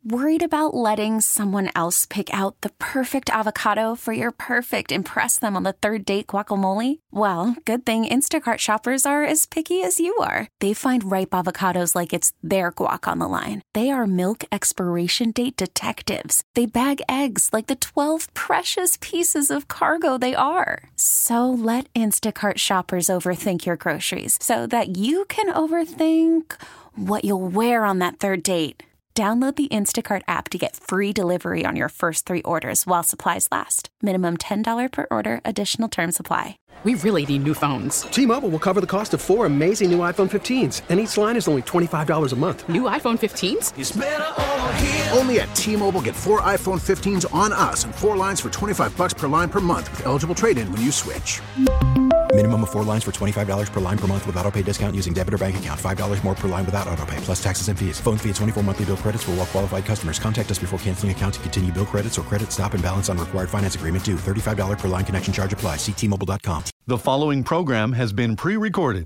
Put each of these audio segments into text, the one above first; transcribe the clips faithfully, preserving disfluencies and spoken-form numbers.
Worried about letting someone else pick out the perfect avocado for your perfect impress them on the third date guacamole? Well, good thing Instacart shoppers are as picky as you are. They find ripe avocados like it's their guac on the line. They are milk expiration date detectives. They bag eggs like the twelve precious pieces of cargo they are. So let Instacart shoppers overthink your groceries so that you can overthink what you'll wear on that third date. Download the Instacart app to get free delivery on your first three orders while supplies last. Minimum ten dollars per order. Additional terms apply. We really need new phones. T-Mobile will cover the cost of four amazing new iPhone fifteens, and each line is only twenty-five dollars a month. New iPhone fifteens? It's better over here. Only at T-Mobile, get four iPhone fifteens on us and four lines for twenty-five dollars per line per month with eligible trade-in when you switch. Minimum of four lines for twenty-five dollars per line per month with autopay discount using debit or bank account. five dollars more per line without autopay, plus taxes and fees. Phone fee at twenty-four monthly bill credits for well-qualified customers. Contact us before canceling account to continue bill credits or credit stop and balance on required finance agreement due. thirty-five dollars per line connection charge applies. See T Mobile dot com. The following program has been pre-recorded.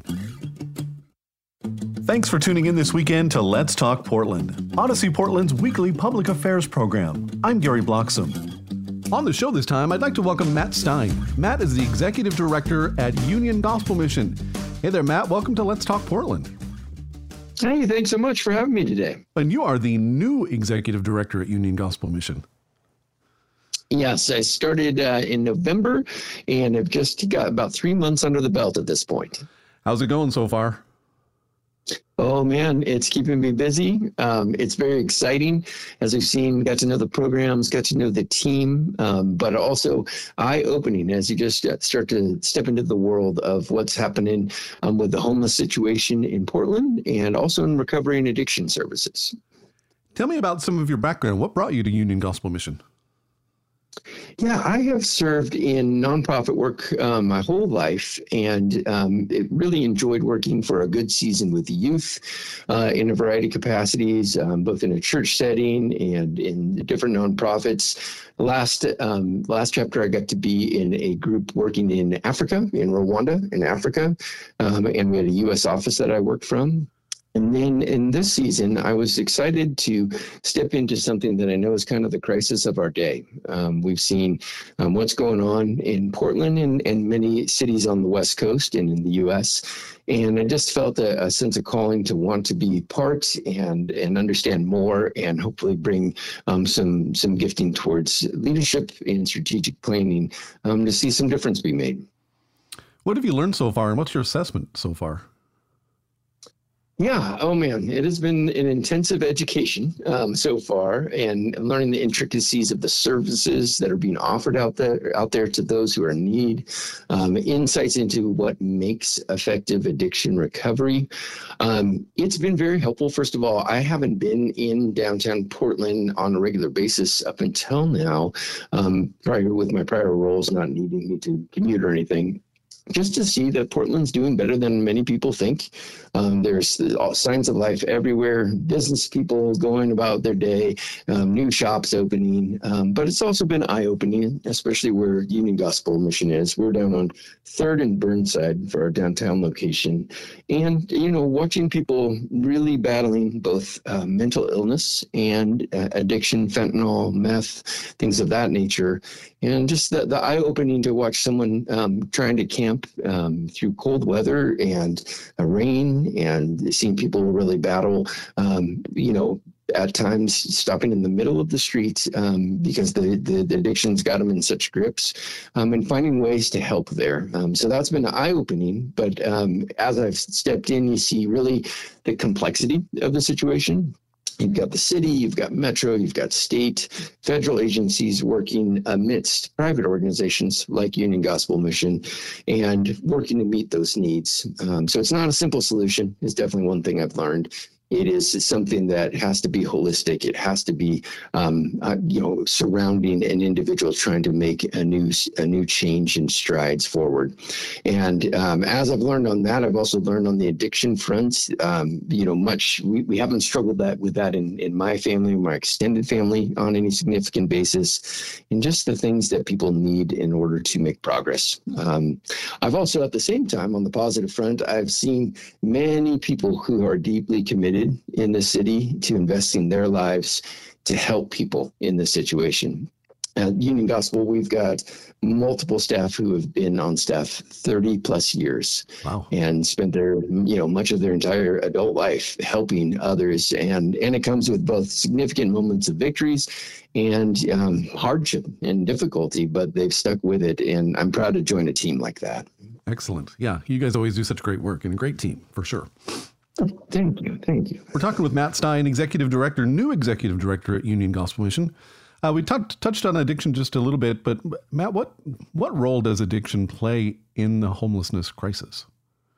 Thanks for tuning in this weekend to Let's Talk Portland, Odyssey Portland's weekly public affairs program. I'm Gary Bloxam. On the show this time, I'd like to welcome Matt Stein. Matt is the Executive Director at Union Gospel Mission. Hey there, Matt. Welcome to Let's Talk Portland. Hey, thanks so much for having me today. And you are the new Executive Director at Union Gospel Mission. Yes, I started uh, in November and have just got about three months under the belt at this point. How's it going so far? Oh, man, it's keeping me busy. Um, it's very exciting. As we've seen, got to know the programs, got to know the team, um, but also eye-opening as you just start to step into the world of what's happening um, with the homeless situation in Portland and also in recovery and addiction services. Tell me about some of your background. What brought you to Union Gospel Mission? Yeah, I have served in nonprofit work um, my whole life, and um, it really enjoyed working for a good season with the youth uh, in a variety of capacities, um, both in a church setting and in different nonprofits. Last um, last chapter, I got to be in a group working in Africa, in Rwanda, in Africa, um, and we had a U S office that I worked from. And then in this season, I was excited to step into something that I know is kind of the crisis of our day. Um, we've seen um, what's going on in Portland and, and many cities on the West Coast and in the U S. And I just felt a, a sense of calling to want to be part and and understand more and hopefully bring um, some some gifting towards leadership and strategic planning um, to see some difference be made. What have you learned so far, and what's your assessment so far? Yeah. Oh, man. It has been an intensive education um, so far, and learning the intricacies of the services that are being offered out there, out there to those who are in need, um, insights into what makes effective addiction recovery. Um, it's been very helpful. First of all, I haven't been in downtown Portland on a regular basis up until now, um, prior with my prior roles not needing me to commute or anything. Just to see that Portland's doing better than many people think. Um, there's all signs of life everywhere, business people going about their day, um, new shops opening. Um, but it's also been eye-opening, especially where Union Gospel Mission is. We're down on third and Burnside for our downtown location. And, you know, watching people really battling both uh, mental illness and uh, addiction, fentanyl, meth, things of that nature. And just the, the eye-opening to watch someone um, trying to camp um, through cold weather and uh, rain, and seeing people really battle, um, you know, at times stopping in the middle of the street um, because the, the, the addiction's got them in such grips, um, and finding ways to help there. Um, so that's been eye-opening. But um, as I've stepped in, you see really the complexity of the situation. You've got the city, you've got Metro, you've got state, federal agencies working amidst private organizations like Union Gospel Mission and working to meet those needs. Um, so it's not a simple solution. It's definitely one thing I've learned. It is something that has to be holistic. It has to be, um, uh, you know, surrounding an individual trying to make a new a new change and strides forward. And um, as I've learned on that, I've also learned on the addiction front. Um, you know, much we, we haven't struggled that with that in in my family, my extended family, on any significant basis, and just the things that people need in order to make progress. Um, I've also, at the same time, on the positive front, I've seen many people who are deeply committed committed in the city to investing their lives to help people in this situation. At Union Gospel, we've got multiple staff who have been on staff thirty plus years. Wow. And spent their, you know, much of their entire adult life helping others. And, and it comes with both significant moments of victories and um, hardship and difficulty, but they've stuck with it. And I'm proud to join a team like that. Excellent. Yeah. You guys always do such great work, and a great team for sure. Thank you. Thank you. We're talking with Matt Stein, Executive Director, new Executive Director at Union Gospel Mission. Uh, we t- touched on addiction just a little bit, but Matt, what what role does addiction play in the homelessness crisis?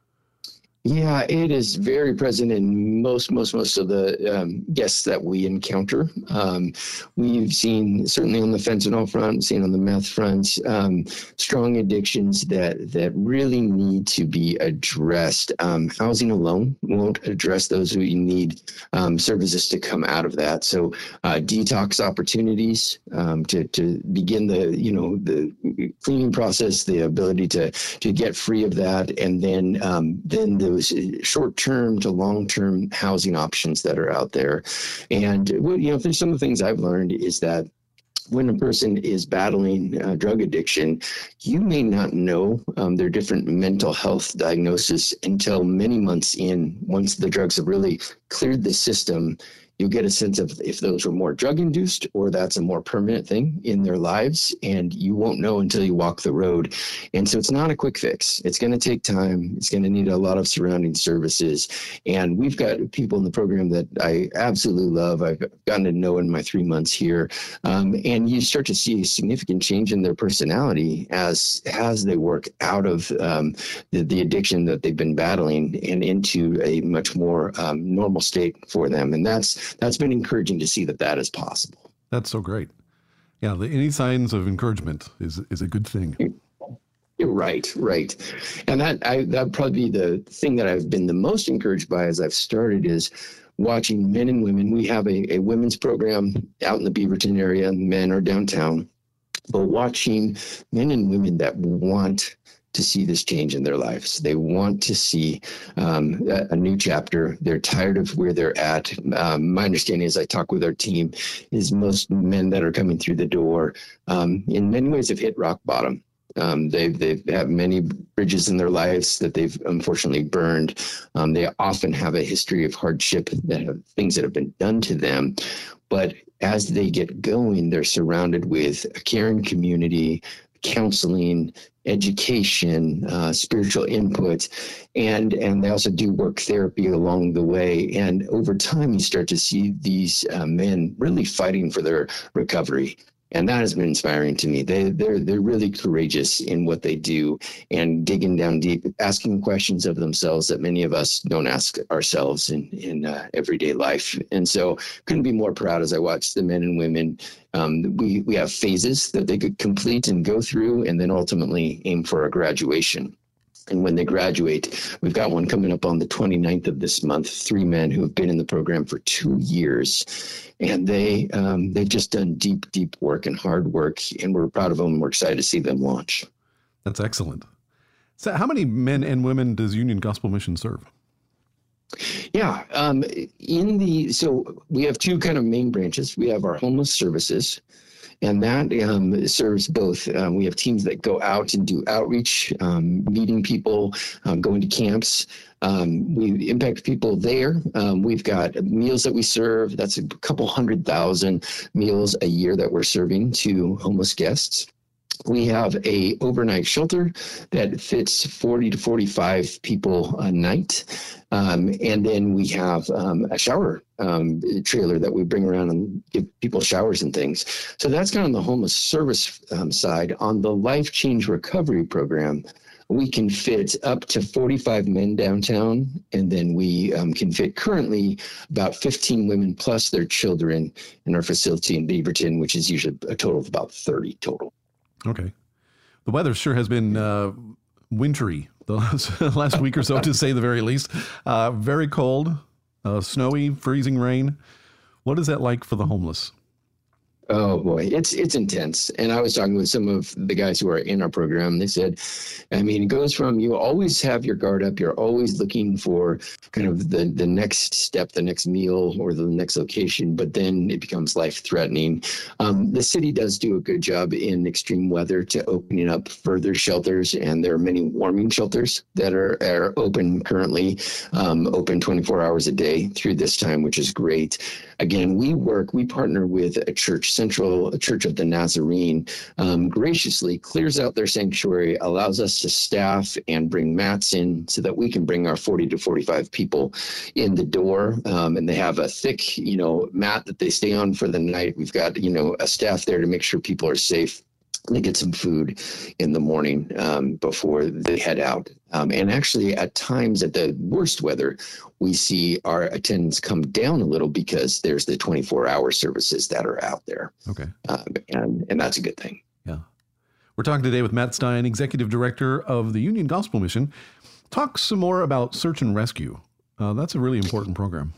Yeah, it is very present in most, most, most of the um, guests that we encounter. Um, we've seen, certainly on the fentanyl front, seen on the meth front, um, strong addictions that that really need to be addressed. Um, housing alone won't address those who need um, services to come out of that. So uh, detox opportunities um, to to begin the you know the cleaning process, the ability to to get free of that, and then um, then the those short-term to long-term housing options that are out there. And, you know, some of the things I've learned is that when a person is battling uh, drug addiction, you may not know um, their different mental health diagnosis until many months in. Once the drugs have really cleared the system, you get a sense of if those were more drug-induced or that's a more permanent thing in their lives, and you won't know until you walk the road. And so it's not a quick fix. It's going to take time. It's going to need a lot of surrounding services. And we've got people in the program that I absolutely love. I've gotten to know in my three months here. Um, and you start to see a significant change in their personality as, as they work out of um, the, the addiction that they've been battling and into a much more um, normal state for them. And that's That's been encouraging to see that that is possible. That's so great. Yeah, the, any signs of encouragement is is a good thing. You're right, right. And that I, that'd probably be the thing that I've been the most encouraged by as I've started is watching men and women. We have a, a women's program out in the Beaverton area. Men are downtown. But watching men and women that want to see this change in their lives. They want to see um, a, a new chapter. They're tired of where they're at. Um, my understanding as I talk with our team is most men that are coming through the door um, in many ways have hit rock bottom. Um, they've, they've had many bridges in their lives that they've unfortunately burned. Um, they often have a history of hardship, that have, things that have been done to them. But as they get going, they're surrounded with a caring community, counseling, education, uh, spiritual input, and and they also do work therapy along the way. And over time, you start to see these uh, men really fighting for their recovery. And that has been inspiring to me. They, they're they're really courageous in what they do and digging down deep, asking questions of themselves that many of us don't ask ourselves in, in uh, everyday life. And so couldn't be more proud as I watch the men and women. Um, we, we have phases that they could complete and go through and then ultimately aim for a graduation. And when they graduate, we've got one coming up on the twenty-ninth of this month, three men who have been in the program for two years. And they, um, they've just done deep, deep work and hard work. And we're proud of them. And we're excited to see them launch. That's excellent. So how many men and women does Union Gospel Mission serve? Yeah. Um, in the so we have two kind of main branches. We have our homeless services. And that um, serves both. Um, we have teams that go out and do outreach, um, meeting people, um, going to camps. Um, we impact people there. Um, we've got meals that we serve. That's a couple hundred thousand meals a year that we're serving to homeless guests. We have a overnight shelter that fits forty to forty-five people a night. Um, and then we have um, a shower um, trailer that we bring around and give people showers and things. So that's kind of the homeless service um, side. On the Life Change Recovery Program, we can fit up to forty-five men downtown, and then we um, can fit currently about fifteen women plus their children in our facility in Beaverton, which is usually a total of about thirty total. Okay. The weather sure has been uh, wintry the last, last week or so, to say the very least. Uh, very cold, uh, snowy, freezing rain. What is that like for the homeless? Oh boy, it's it's intense. And I was talking with some of the guys who are in our program. They said, I mean, it goes from you always have your guard up. You're always looking for kind of the, the next step, the next meal or the next location, but then it becomes life threatening. Um, the city does do a good job in extreme weather to opening up further shelters. And there are many warming shelters that are, are open currently, um, open twenty-four hours a day through this time, which is great. Again, we work, we partner with a church, Central Church of the Nazarene, um, graciously clears out their sanctuary, allows us to staff and bring mats in so that we can bring our forty to forty-five people in the door. Um, and they have a thick, you know, mat that they stay on for the night. We've got, you know, a staff there to make sure people are safe. They get some food in the morning um, before they head out. Um, and actually, at times at the worst weather, we see our attendance come down a little because there's the twenty-four hour services that are out there. Okay. Um, and, and that's a good thing. Yeah. We're talking today with Matt Stein, Executive Director of the Union Gospel Mission. Talk some more about Search and Rescue. Uh, that's a really important program.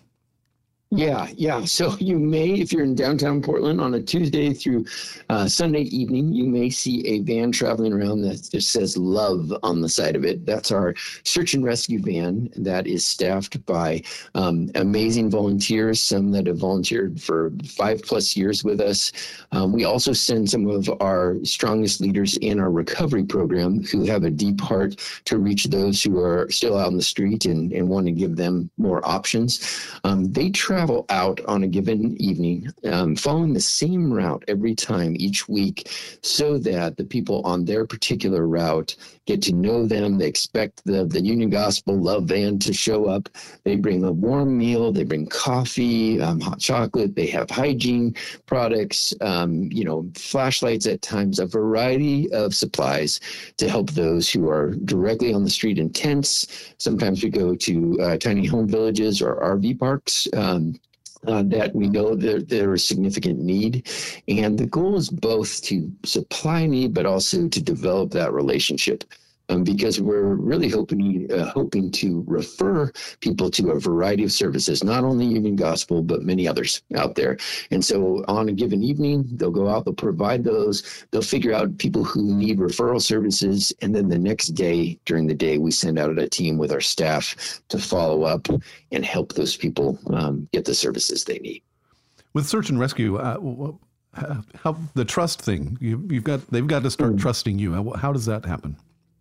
Yeah, yeah. So you may, if you're in downtown Portland on a Tuesday through uh, Sunday evening, you may see a van traveling around that just says love on the side of it. That's our search and rescue van that is staffed by um, amazing volunteers, some that have volunteered for five plus years with us. Um, we also send some of our strongest leaders in our recovery program who have a deep heart to reach those who are still out in the street and, and want to give them more options. Um, they try travel out on a given evening, um, following the same route every time each week so that the people on their particular route get to know them. They expect the, the Union Gospel Love Van to show up. They bring a warm meal. They bring coffee, um, hot chocolate. They have hygiene products, um, you know, flashlights at times, a variety of supplies to help those who are directly on the street in tents. Sometimes we go to uh, tiny home villages or R V parks. Um, Uh, that we know there, there is significant need. And the goal is both to supply need, but also to develop that relationship. Um, because we're really hoping uh, hoping to refer people to a variety of services, not only Union Gospel, but many others out there. And so on a given evening, they'll go out, they'll provide those, they'll figure out people who need referral services. And then the next day, during the day, we send out a team with our staff to follow up and help those people um, get the services they need. With Search and Rescue, uh, how the trust thing, you, you've got, they've got to start mm. trusting you. How, how does that happen?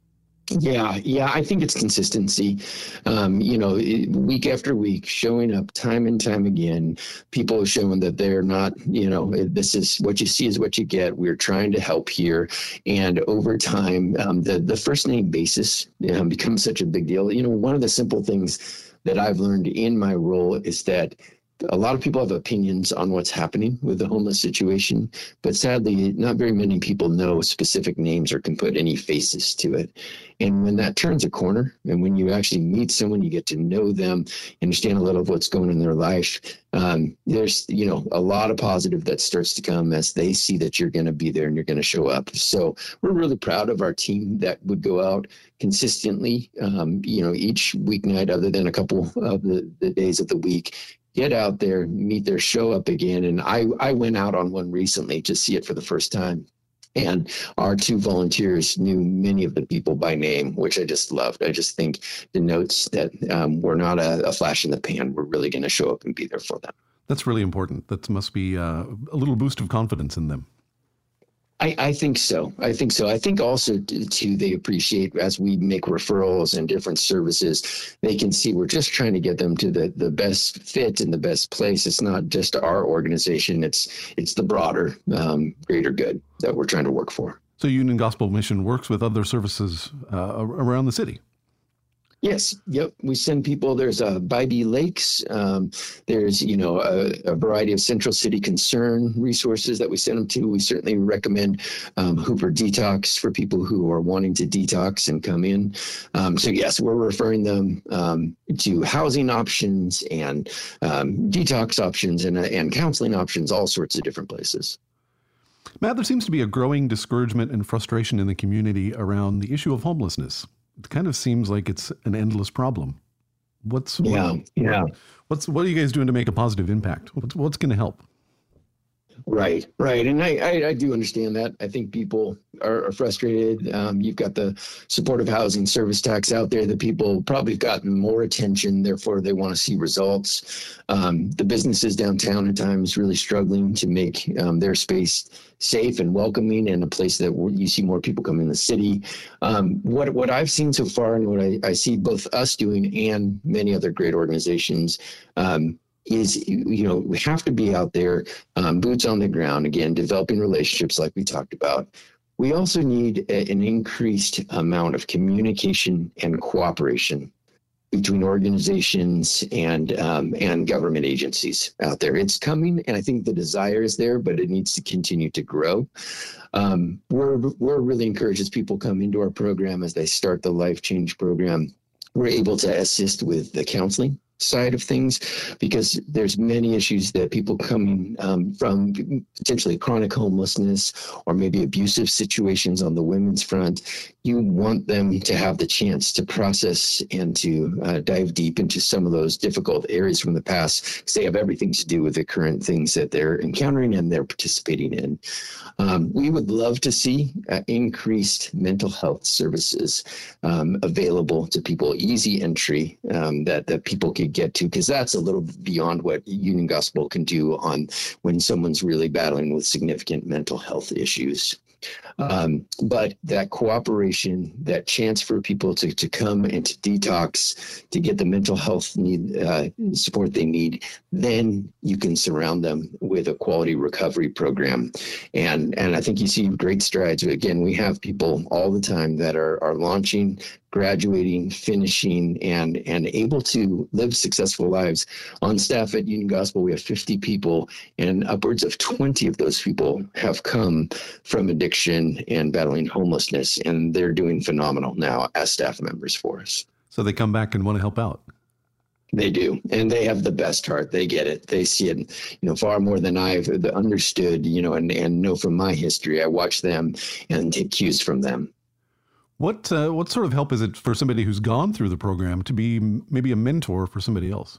Yeah, yeah, I think it's consistency. Um, you know, it, week after week, showing up time and time again, people are showing that they're not, you know, this is what you see is what you get. We're trying to help here. And over time, um, the, the first name basis you know, becomes such a big deal. You know, one of the simple things that I've learned in my role is that a lot of people have opinions on what's happening with the homeless situation, but sadly, not very many people know specific names or can put any faces to it. And when that turns a corner, and when you actually meet someone, you get to know them, understand a little of what's going on in their life, um, there's, you know, a lot of positive that starts to come as they see that you're going to be there and you're going to show up. So we're really proud of our team that would go out consistently, um, you know, each weeknight other than a couple of the, the days of the week. Get out there, meet there, show up again. And I, I went out on one recently to see it for the first time. And our two volunteers knew many of the people by name, which I just loved. I just think denotes that um, we're not a, a flash in the pan. We're really going to show up and be there for them. That's really important. That must be uh, a little boost of confidence in them. I, I think so. I think so. I think also, too, they appreciate as we make referrals and different services, they can see we're just trying to get them to the, the best fit and the best place. It's not just our organization. It's it's the broader, um, greater good that we're trying to work for. So Union Gospel Mission works with other services uh, around the city. Yes. Yep. We send people. There's uh, Bybee Lakes. Um, there's, you know, a, a variety of Central City Concern resources that we send them to. We certainly recommend um, Hooper Detox for people who are wanting to detox and come in. Um, so, yes, we're referring them um, to housing options and um, detox options and, uh, and counseling options, all sorts of different places. Matt, there seems to be a growing discouragement and frustration in the community around the issue of homelessness. It kind of seems like it's an endless problem. What's yeah, what, yeah. What's what are you guys doing to make a positive impact? What's what's going to help? Right, right. And I, I, I do understand that. I think people are, are frustrated. Um, you've got the supportive housing service tax out there that people probably have gotten more attention, therefore they want to see results. Um, the businesses downtown at times really struggling to make um, their space safe and welcoming and a place that you see more people come in the city. Um, what what I've seen so far and what I, I see both us doing and many other great organizations um, is, you know, we have to be out there, um, boots on the ground, again, developing relationships like we talked about. We also need a, an increased amount of communication and cooperation between organizations and um, and government agencies out there. It's coming, and I think the desire is there, but it needs to continue to grow. Um, we're we're really encouraged as people come into our program, as they start the Life Change program, we're able to assist with the counseling side of things, because there's many issues that people coming um, from potentially chronic homelessness or maybe abusive situations on the women's front. You want them to have the chance to process and to uh, dive deep into some of those difficult areas from the past, because they have everything to do with the current things that they're encountering and they're participating in. Um, we would love to see uh, increased mental health services um, available to people, easy entry um, that, that people could get to, because that's a little beyond what Union Gospel can do on when someone's really battling with significant mental health issues. Um, but that cooperation, that chance for people to, to come and to detox, to get the mental health need uh, support they need, then you can surround them with a quality recovery program. And and I think you see great strides. Again, we have people all the time that are are launching, graduating, finishing, and and able to live successful lives. On staff at Union Gospel, we have fifty people, and upwards of twenty of those people have come from addiction and battling homelessness, and they're doing phenomenal now as staff members for us. So they come back and want to help out. They do, and they have the best heart. They get it. They see it, you know, far more than I've understood, you know, and, and know from my history. I watch them and take cues from them. What uh, what sort of help is it for somebody who's gone through the program to be maybe a mentor for somebody else?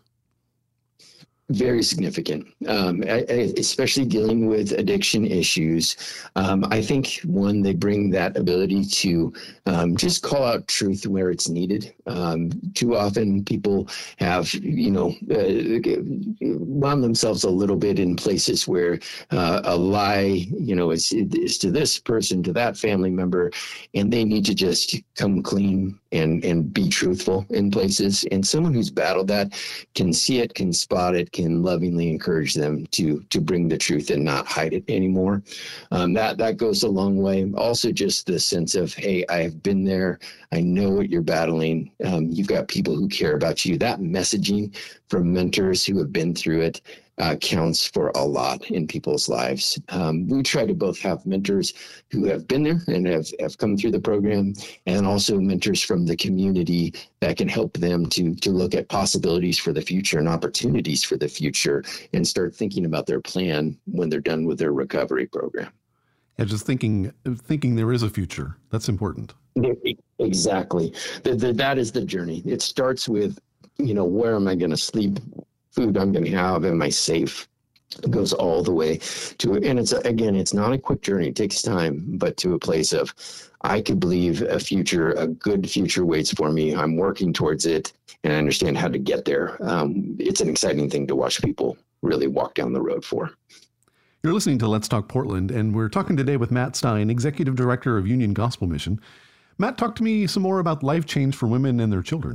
Very significant, um, especially dealing with addiction issues. Um, I think, one, they bring that ability to um, just call out truth where it's needed. Um, too often people have, you know, uh, wound themselves a little bit in places where uh, a lie, you know, is, is to this person, to that family member, and they need to just come clean and, and be truthful in places. And someone who's battled that can see it, can spot it, can lovingly encourage them to to bring the truth and not hide it anymore. Um, that that goes a long way. Also, just the sense of, hey, I have been there. I know what you're battling. Um, you've got people who care about you. That messaging from mentors who have been through it uh, counts for a lot in people's lives. Um, we try to both have mentors who have been there and have, have come through the program, and also mentors from the community that can help them to, to look at possibilities for the future and opportunities for the future and start thinking about their plan when they're done with their recovery program. Yeah, just thinking thinking there is a future. That's important. Exactly. The, the, that is the journey. It starts with, you know, where am I going to sleep? Food I'm going to have? Am I safe? It goes all the way to, and it's, again, it's not a quick journey. It takes time, but to a place of, I could believe a future, a good future waits for me. I'm working towards it, and I understand how to get there. Um, it's an exciting thing to watch people really walk down the road for. You're listening to Let's Talk Portland, and we're talking today with Matt Stein, Executive Director of Union Gospel Mission. Matt, talk to me some more about Life Change for women and their children.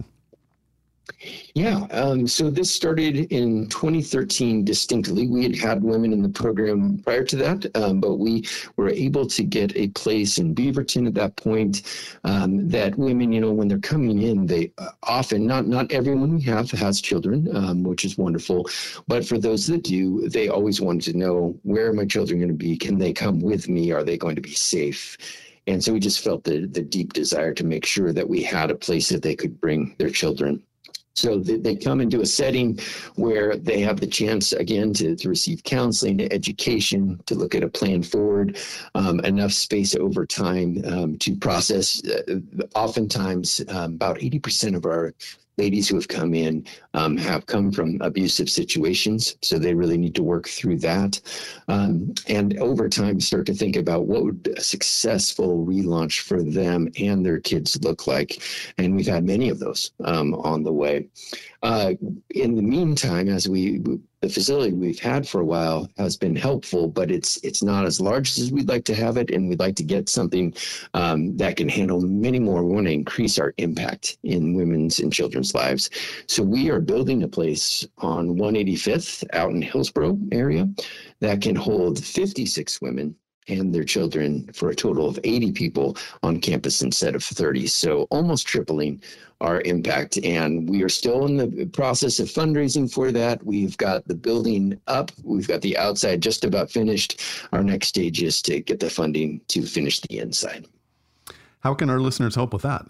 Yeah, um, so this started in twenty thirteen distinctly. We had had women in the program prior to that, um, but we were able to get a place in Beaverton at that point um, that women, you know, when they're coming in, they uh, often, not not everyone we have has children, um, which is wonderful, but for those that do, they always wanted to know, where are my children going to be? Can they come with me? Are they going to be safe? And so we just felt the, the deep desire to make sure that we had a place that they could bring their children. So they come into a setting where they have the chance, again, to, to receive counseling, education, to look at a plan forward, um, enough space over time um, to process. Uh, oftentimes, um, about eighty percent of our ladies who have come in um, have come from abusive situations, so they really need to work through that. Um, and over time, start to think about what would a successful relaunch for them and their kids look like. And we've had many of those um, on the way. Uh, in the meantime, as we, the facility we've had for a while has been helpful, but it's it's not as large as we'd like to have it, and we'd like to get something um, that can handle many more. We want to increase our impact in women's and children's lives. So we are building a place on one eighty-fifth out in Hillsborough area that can hold fifty-six women and their children for a total of eighty people on campus instead of thirty. So almost tripling our impact. And we are still in the process of fundraising for that. We've got the building up. We've got the outside just about finished. Our next stage is to get the funding to finish the inside. How can our listeners help with that?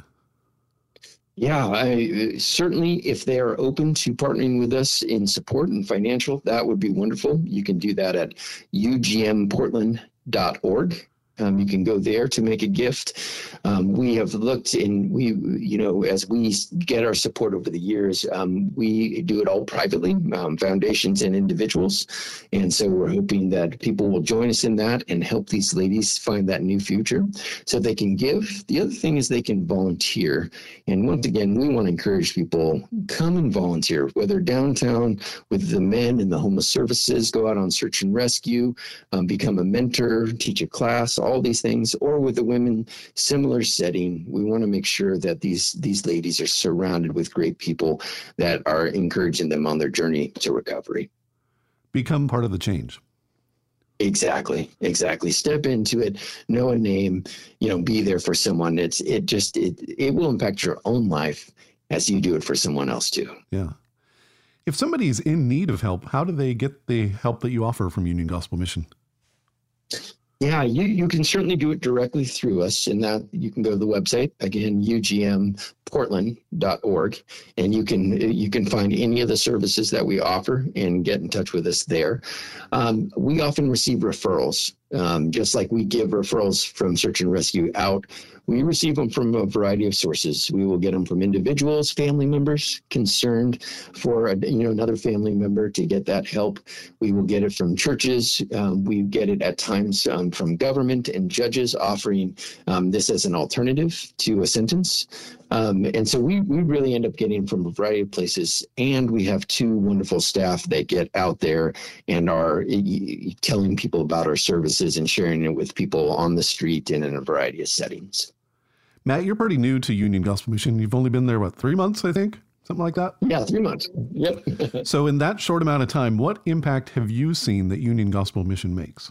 Yeah, I, certainly if they are open to partnering with us in support and financial, that would be wonderful. You can do that at U G M portland dot org. Um, you can go there to make a gift. Um, we have looked in, we, you know, as we get our support over the years, um, we do it all privately, um, foundations and individuals. And so we're hoping that people will join us in that and help these ladies find that new future so they can give. The other thing is they can volunteer. And once again, we want to encourage people, come and volunteer, whether downtown with the men in the homeless services, go out on search and rescue, um, become a mentor, teach a class, all these things, or with the women, similar setting. We want to make sure that these these ladies are surrounded with great people that are encouraging them on their journey to recovery. Become part of the change. Exactly, exactly. Step into it, know a name, you know, be there for someone. It's it just it it will impact your own life as you do it for someone else too. Yeah. If somebody's in need of help, how do they get the help that you offer from Union Gospel Mission? Yeah, you, you can certainly do it directly through us, and that you can go to the website, again, U G M portland dot org, and you can you can find any of the services that we offer and get in touch with us there. Um, we often receive referrals, um, just like we give referrals from search and rescue out. We receive them from a variety of sources. We will get them from individuals, family members concerned for a, you know another family member to get that help. We will get it from churches. Um, we get it at times um, from government and judges offering um, this as an alternative to a sentence. Um, and so we, we really end up getting from a variety of places. And we have two wonderful staff that get out there and are y- telling people about our services and sharing it with people on the street and in a variety of settings. Matt, you're pretty new to Union Gospel Mission. You've only been there, what, three months, I think? Something like that? Yeah, three months. Yep. So in that short amount of time, what impact have you seen that Union Gospel Mission makes?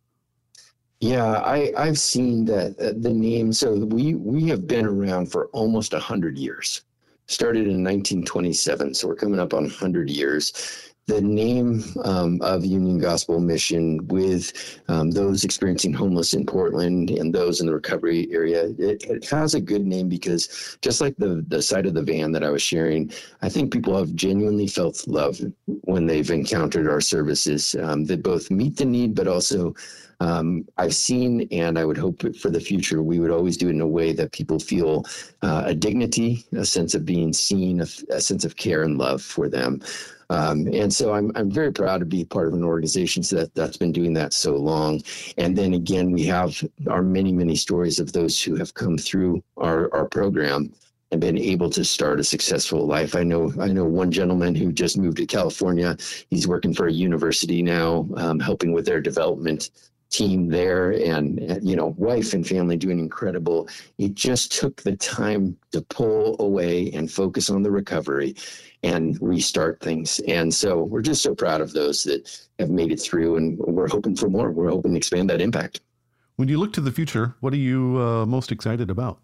Yeah, I, I've seen that uh, the name. So we, we have been around for almost one hundred years. Started in nineteen twenty-seven, so we're coming up on one hundred years. The name um, of Union Gospel Mission with um, those experiencing homeless in Portland and those in the recovery area, it, it has a good name because just like the, the side of the van that I was sharing, I think people have genuinely felt love when they've encountered our services um, that both meet the need, but also Um, I've seen, and I would hope for the future, we would always do it in a way that people feel uh, a dignity, a sense of being seen, a, a sense of care and love for them. Um, and so I'm I'm very proud to be part of an organization that, that's been doing that so long. And then again, we have our many, many stories of those who have come through our, our program and been able to start a successful life. I know I know one gentleman who just moved to California. He's working for a university now, um, helping with their development team there, and, you know, wife and family doing incredible. It just took the time to pull away and focus on the recovery and restart things. And so we're just so proud of those that have made it through, and we're hoping for more. We're hoping to expand that impact. When you look to the future, what are you uh, most excited about?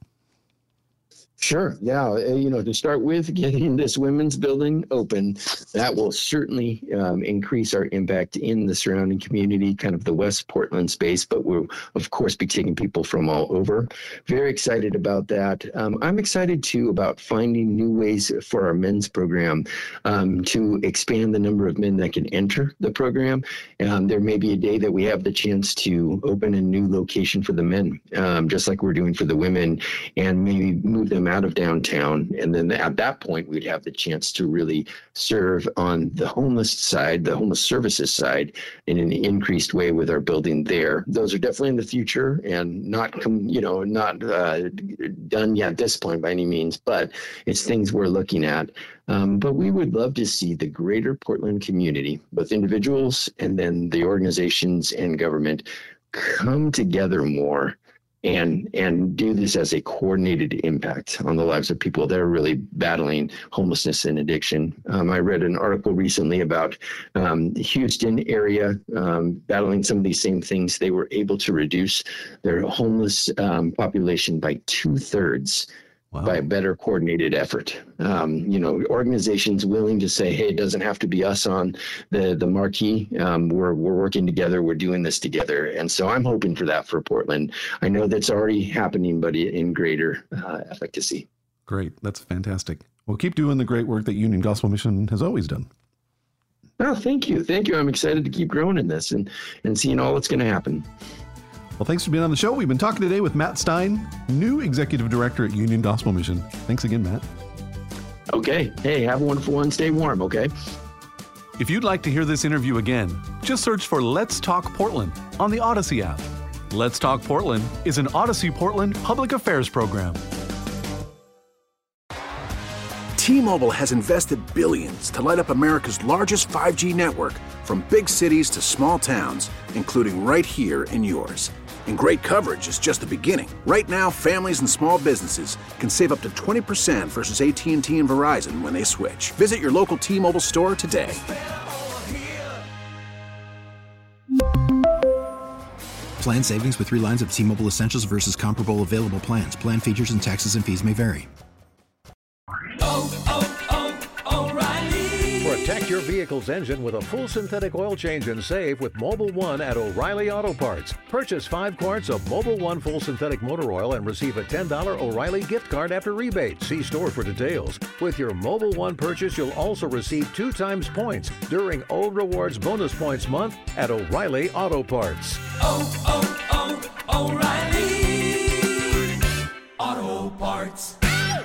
Sure. Yeah. You know, to start with, getting this women's building open, that will certainly um, increase our impact in the surrounding community, kind of the West Portland space, but we'll, of course, be taking people from all over. Very excited about that. Um, I'm excited, too, about finding new ways for our men's program um, to expand the number of men that can enter the program. Um, there may be a day that we have the chance to open a new location for the men, um, just like we're doing for the women, and maybe move them out out of downtown. And then at that point, we'd have the chance to really serve on the homeless side, the homeless services side, in an increased way with our building there. Those are definitely in the future and not, com- you know, not uh, done yet at this point by any means, but it's things we're looking at. Um, but we would love to see the greater Portland community, both individuals and then the organizations and government, come together more and and do this as a coordinated impact on the lives of people that are really battling homelessness and addiction. Um, I read an article recently about um, the Houston area um, battling some of these same things. They were able to reduce their homeless um, population by two thirds. Wow. By a better coordinated effort. Um, you know, organizations willing to say, hey, it doesn't have to be us on the, the marquee. Um, we're, we're working together. We're doing this together. And so I'm hoping for that for Portland. I know that's already happening, but in greater uh, efficacy. Great. That's fantastic. Well, keep doing the great work that Union Gospel Mission has always done. Oh, thank you. Thank you. I'm excited to keep growing in this and, and seeing all that's going to happen. Well, thanks for being on the show. We've been talking today with Matt Stein, new Executive Director at Union Gospel Mission. Thanks again, Matt. Okay. Hey, have a wonderful one. Stay warm, okay? If you'd like to hear this interview again, just search for Let's Talk Portland on the Odyssey app. Let's Talk Portland is an Odyssey Portland public affairs program. T-Mobile has invested billions to light up America's largest five G network, from big cities to small towns, including right here in yours. And great coverage is just the beginning. Right now, families and small businesses can save up to twenty percent versus A T and T and Verizon when they switch. Visit your local T-Mobile store today. Plan savings with three lines of T-Mobile Essentials versus comparable available plans. Plan features and taxes and fees may vary. Oh, oh, oh, O'Reilly. Protect your vehicle's engine with a full synthetic oil change and save with Mobil one at O'Reilly Auto Parts. Purchase five quarts of Mobil one full synthetic motor oil and receive a ten dollars O'Reilly gift card after rebate. See store for details. With your Mobil one purchase, you'll also receive two times points during O Rewards Bonus Points Month at O'Reilly Auto Parts. Oh, oh, oh, O'Reilly Auto Parts.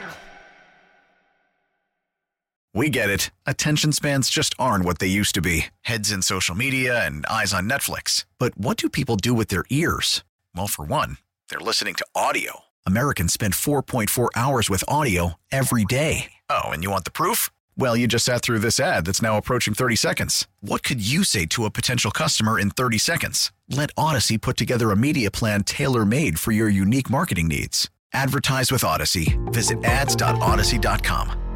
We get it. Attention spans just aren't what they used to be. Heads in social media and eyes on Netflix. But what do people do with their ears? Well, for one, they're listening to audio. Americans spend four point four hours with audio every day. Oh, and you want the proof? Well, you just sat through this ad that's now approaching thirty seconds. What could you say to a potential customer in thirty seconds? Let Odyssey put together a media plan tailor-made for your unique marketing needs. Advertise with Odyssey. Visit ads dot odyssey dot com.